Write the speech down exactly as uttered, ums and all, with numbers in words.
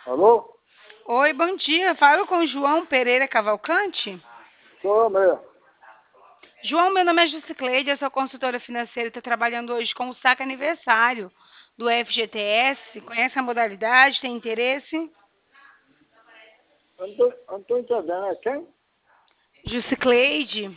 Alô? Oi, bom dia. Falo com o João Pereira Cavalcante. Sou mesmo. João, meu nome é Jusicleide, eu sou consultora financeira e estou trabalhando hoje com o saque aniversário do F G T S. Conhece a modalidade? Tem interesse? Eu não tô, eu não tô entendendo. É quem? Jusicleide.